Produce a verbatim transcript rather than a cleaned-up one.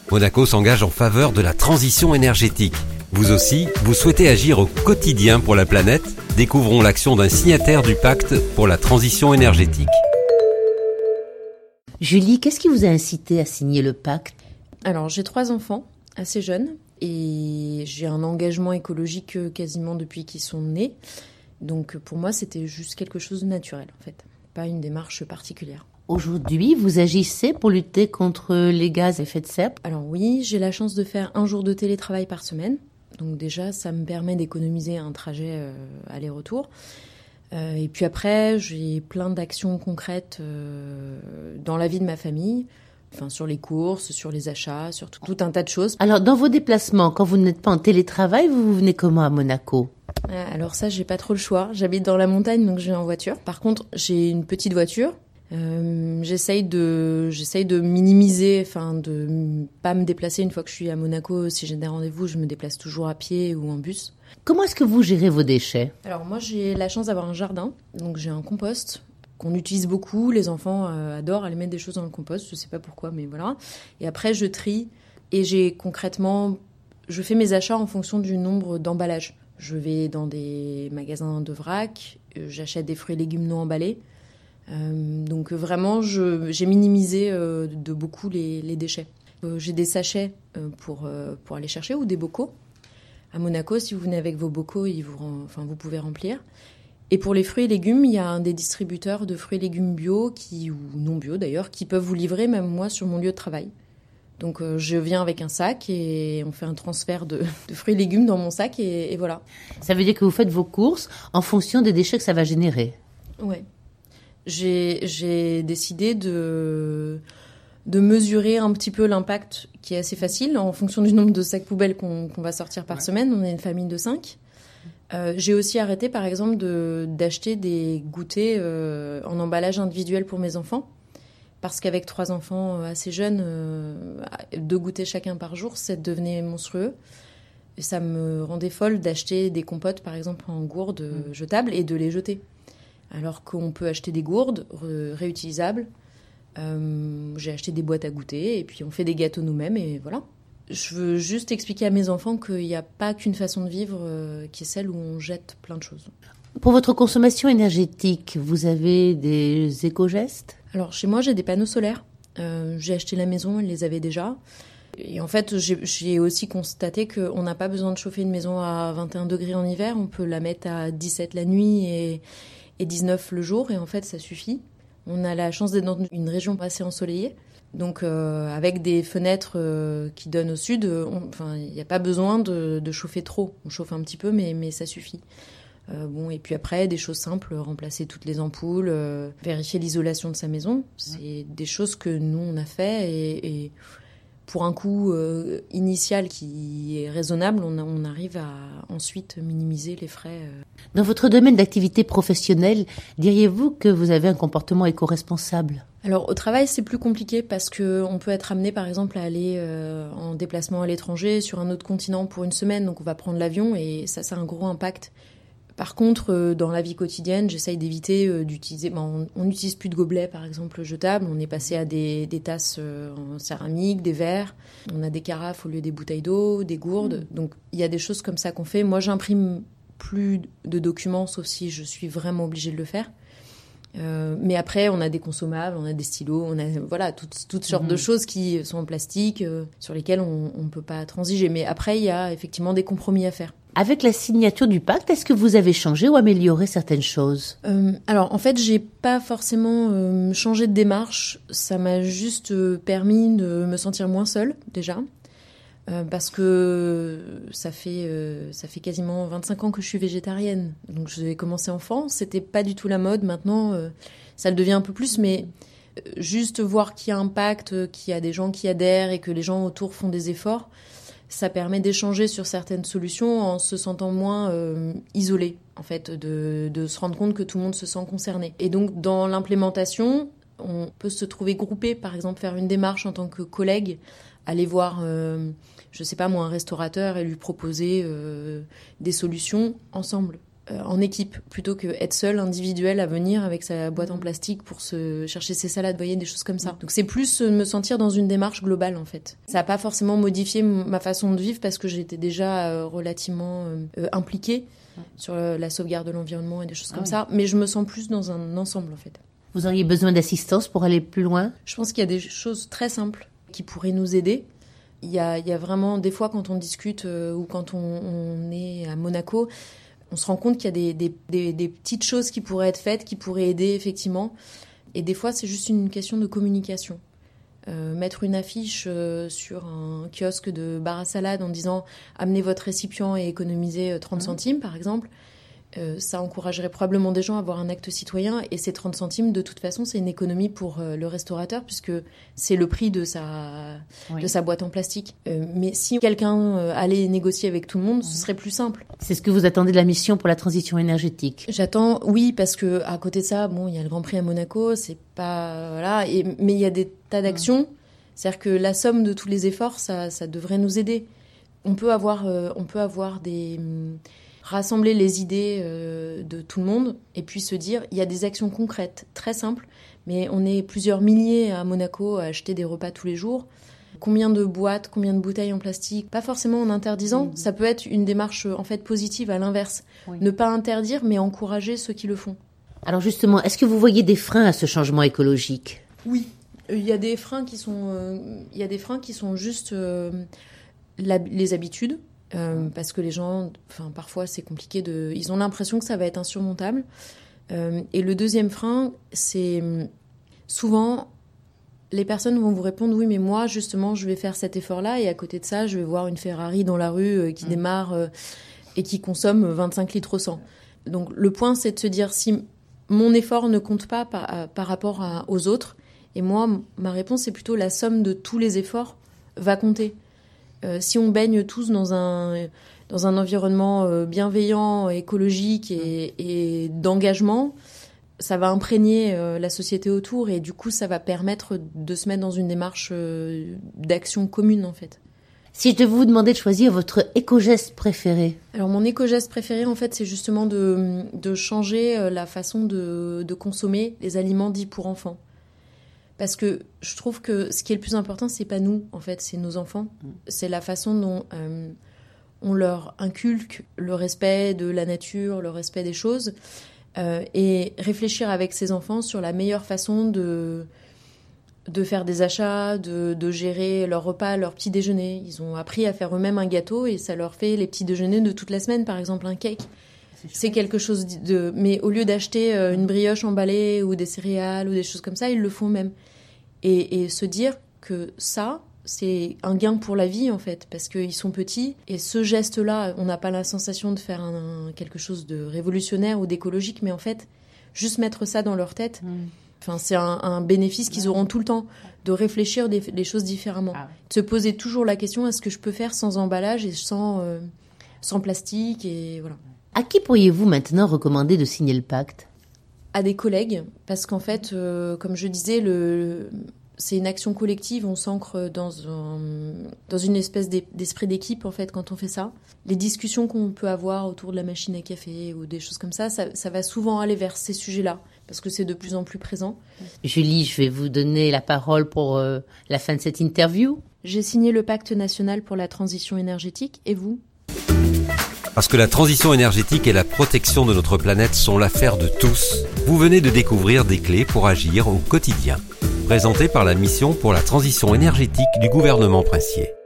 Monaco s'engage en faveur de la transition énergétique. Vous aussi, vous souhaitez agir au quotidien pour la planète ? Découvrons l'action d'un signataire du pacte pour la transition énergétique. Julie, qu'est-ce qui vous a incité à signer le pacte ? Alors, j'ai trois enfants, assez jeunes, et j'ai un engagement écologique quasiment depuis qu'ils sont nés. Donc, pour moi, c'était juste quelque chose de naturel, en fait, pas une démarche particulière. Aujourd'hui, vous agissez pour lutter contre les gaz à effet de serre ? Alors oui, j'ai la chance de faire un jour de télétravail par semaine. Donc déjà, ça me permet d'économiser un trajet euh, aller-retour. Euh, et puis après, j'ai plein d'actions concrètes euh, dans la vie de ma famille. Enfin, sur les courses, sur les achats, sur tout, tout un tas de choses. Alors, dans vos déplacements, quand vous n'êtes pas en télétravail, vous venez comment à Monaco ? Alors ça, j'ai pas trop le choix. J'habite dans la montagne, donc je vais en voiture. Par contre, j'ai une petite voiture. Euh, j'essaye de, j'essaye de minimiser, enfin de pas me déplacer une fois que je suis à Monaco. Si j'ai des rendez-vous, je me déplace toujours à pied ou en bus. Comment est-ce que vous gérez vos déchets ? Alors moi, j'ai la chance d'avoir un jardin, donc j'ai un compost qu'on utilise beaucoup. Les enfants euh, adorent aller mettre des choses dans le compost, je sais pas pourquoi, mais voilà. Et après, je trie et j'ai concrètement, je fais mes achats en fonction du nombre d'emballages. Je vais dans des magasins de vrac, j'achète des fruits et légumes non emballés. Euh, donc vraiment, je, j'ai minimisé euh, de beaucoup les, les déchets. Euh, j'ai des sachets euh, pour, euh, pour aller chercher ou des bocaux. À Monaco, si vous venez avec vos bocaux, ils vous, enfin, vous pouvez remplir. Et pour les fruits et légumes, il y a un des distributeurs de fruits et légumes bio, qui, ou non bio d'ailleurs, qui peuvent vous livrer même moi sur mon lieu de travail. Donc euh, je viens avec un sac et on fait un transfert de, de fruits et légumes dans mon sac et, et voilà. Ça veut dire que vous faites vos courses en fonction des déchets que ça va générer ? Ouais. J'ai, j'ai décidé de, de mesurer un petit peu l'impact qui est assez facile en fonction du nombre de sacs poubelles qu'on, qu'on va sortir par ouais. semaine. On est une famille de cinq. Euh, j'ai aussi arrêté, par exemple, de, d'acheter des goûters euh, en emballage individuel pour mes enfants. Parce qu'avec trois enfants assez jeunes, euh, deux goûters chacun par jour, ça devenait monstrueux. Et ça me rendait folle d'acheter des compotes, par exemple, en gourdes mmh. jetables et de les jeter. Alors qu'on peut acheter des gourdes ré- réutilisables. Euh, j'ai acheté des boîtes à goûter et puis on fait des gâteaux nous-mêmes et voilà. Je veux juste expliquer à mes enfants qu'il n'y a pas qu'une façon de vivre euh, qui est celle où on jette plein de choses. Pour votre consommation énergétique, vous avez des éco-gestes ? Alors chez moi, j'ai des panneaux solaires. Euh, j'ai acheté la maison, elle les avait déjà. Et en fait, j'ai, j'ai aussi constaté qu'on n'a pas besoin de chauffer une maison à vingt et un degrés en hiver. On peut la mettre à dix-sept la nuit et... et dix-neuf le jour, et en fait, ça suffit. On a la chance d'être dans une région assez ensoleillée, donc euh, avec des fenêtres euh, qui donnent au sud, on, enfin, il n'y a pas besoin de, de chauffer trop. On chauffe un petit peu, mais, mais ça suffit. Euh, bon, et puis après, des choses simples, remplacer toutes les ampoules, euh, vérifier l'isolation de sa maison. C'est des choses que nous, on a fait, et... et pour un coût euh, initial qui est raisonnable, on, a, on arrive à ensuite minimiser les frais. Euh. Dans votre domaine d'activité professionnelle, diriez-vous que vous avez un comportement éco-responsable ? Alors au travail, c'est plus compliqué parce qu'on peut être amené par exemple à aller euh, en déplacement à l'étranger, sur un autre continent pour une semaine, donc on va prendre l'avion et ça, ça a un gros impact. Par contre, euh, dans la vie quotidienne, j'essaye d'éviter euh, d'utiliser... Bon, on n'utilise plus de gobelets, par exemple, jetables. On est passé à des, des tasses euh, en céramique, des verres. On a des carafes au lieu des bouteilles d'eau, des gourdes. Mmh. Donc, il y a des choses comme ça qu'on fait. Moi, j'imprime plus de documents, sauf si je suis vraiment obligée de le faire. Euh, mais après, on a des consommables, on a des stylos, on a voilà toutes, toutes sortes mmh. de choses qui sont en plastique, euh, sur lesquelles on ne peut pas transiger. Mais après, il y a effectivement des compromis à faire. Avec la signature du pacte, est-ce que vous avez changé ou amélioré certaines choses ? euh, Alors, en fait, j'ai pas forcément euh, changé de démarche. Ça m'a juste euh, permis de me sentir moins seule, déjà. Euh, parce que ça fait, euh, ça fait quasiment vingt-cinq ans que je suis végétarienne. Donc, j'ai commencé enfant. C'était pas du tout la mode. Maintenant, euh, ça le devient un peu plus. Mais euh, juste voir qu'il y a un pacte, qu'il y a des gens qui adhèrent et que les gens autour font des efforts, ça permet d'échanger sur certaines solutions en se sentant moins euh, isolé, en fait, de, de se rendre compte que tout le monde se sent concerné. Et donc, dans l'implémentation, on peut se trouver groupé, par exemple, faire une démarche en tant que collègue, aller voir, euh, je sais pas moi, un restaurateur et lui proposer euh, des solutions ensemble. euh, en équipe, plutôt que être seul, individuel, à venir avec sa boîte en plastique pour se chercher ses salades, vous voyez, des choses comme ça. Donc c'est plus me sentir dans une démarche globale, en fait. Ça n'a pas forcément modifié ma façon de vivre parce que j'étais déjà euh, relativement euh, impliquée sur la sauvegarde de l'environnement et des choses comme ah oui. ça, mais je me sens plus dans un ensemble, en fait. Vous auriez besoin d'assistance pour aller plus loin ? Je pense qu'il y a des choses très simples qui pourraient nous aider. Il y a, il y a vraiment, des fois, quand on discute euh, ou quand on, on est à Monaco, on se rend compte qu'il y a des, des, des, des petites choses qui pourraient être faites, qui pourraient aider, effectivement. Et des fois, c'est juste une question de communication. Euh, mettre une affiche euh, sur un kiosque de bar à salade en disant « Amenez votre récipient et économisez trente centimes », par exemple. Euh, ça encouragerait probablement des gens à avoir un acte citoyen. Et ces trente centimes, de toute façon, c'est une économie pour euh, le restaurateur puisque c'est le prix de sa, oui. de sa boîte en plastique. Euh, mais si quelqu'un euh, allait négocier avec tout le monde, ce serait plus simple. C'est ce que vous attendez de la mission pour la transition énergétique ? J'attends, oui, parce que à côté de ça, bon, il y a le Grand Prix à Monaco, c'est pas... Voilà, et, mais il y a des tas d'actions. Mmh. C'est-à-dire que la somme de tous les efforts, ça, ça devrait nous aider. On peut avoir, euh, on peut avoir des... rassembler les idées euh, de tout le monde et puis se dire, il y a des actions concrètes, très simples, mais on est plusieurs milliers à Monaco à acheter des repas tous les jours. Combien de boîtes, combien de bouteilles en plastique ? Pas forcément en interdisant, mmh. ça peut être une démarche en fait positive, à l'inverse. Oui. Ne pas interdire, mais encourager ceux qui le font. Alors justement, est-ce que vous voyez des freins à ce changement écologique ? Oui, il y a des freins qui sont, euh, il y a des freins qui sont juste euh, la, les habitudes. Euh, parce que les gens, enfin parfois c'est compliqué de, ils ont l'impression que ça va être insurmontable. Euh, et le deuxième frein, c'est souvent les personnes vont vous répondre oui mais moi justement je vais faire cet effort-là et à côté de ça je vais voir une Ferrari dans la rue euh, qui mmh. démarre euh, et qui consomme vingt-cinq litres au cent. Donc le point c'est de se dire si mon effort ne compte pas par, par rapport à, aux autres, et moi ma réponse c'est plutôt la somme de tous les efforts va compter. Euh, si on baigne tous dans un, dans un environnement euh, bienveillant, écologique et, et d'engagement, ça va imprégner euh, la société autour et du coup, ça va permettre de se mettre dans une démarche euh, d'action commune, en fait. Si je devais vous demander de choisir votre éco-geste préféré ? Alors, mon éco-geste préféré, en fait, c'est justement de, de changer la façon de, de consommer les aliments dits pour enfants. Parce que je trouve que ce qui est le plus important, c'est pas nous, en fait, c'est nos enfants. C'est la façon dont euh, on leur inculque le respect de la nature, le respect des choses, euh, et réfléchir avec ces enfants sur la meilleure façon de, de faire des achats, de, de gérer leur repas, leur petit déjeuner. Ils ont appris à faire eux-mêmes un gâteau et ça leur fait les petits déjeuners de toute la semaine, par exemple un cake. C'est quelque chose de... Mais au lieu d'acheter une brioche emballée ou des céréales ou des choses comme ça, ils le font eux-mêmes. Et, et se dire que ça, c'est un gain pour la vie, en fait, parce qu'ils sont petits. Et ce geste-là, on n'a pas la sensation de faire un, un, quelque chose de révolutionnaire ou d'écologique, mais en fait, juste mettre ça dans leur tête, mmh. enfin, c'est un, un bénéfice qu'ils auront tout le temps, de réfléchir des, les choses différemment. Ah ouais. De se poser toujours la question, est-ce que je peux faire sans emballage et sans, euh, sans plastique et voilà. À qui pourriez-vous maintenant recommander de signer le pacte ? À des collègues, parce qu'en fait, euh, comme je disais, le, c'est une action collective, on s'ancre dans, un, dans une espèce d'esprit d'équipe, en fait, quand on fait ça. Les discussions qu'on peut avoir autour de la machine à café ou des choses comme ça, ça, ça va souvent aller vers ces sujets-là, parce que c'est de plus en plus présent. Julie, je vais vous donner la parole pour euh, la fin de cette interview. J'ai signé le Pacte national pour la transition énergétique, et vous ? Parce que la transition énergétique et la protection de notre planète sont l'affaire de tous, vous venez de découvrir des clés pour agir au quotidien. Présentées par la mission pour la transition énergétique du gouvernement Princier.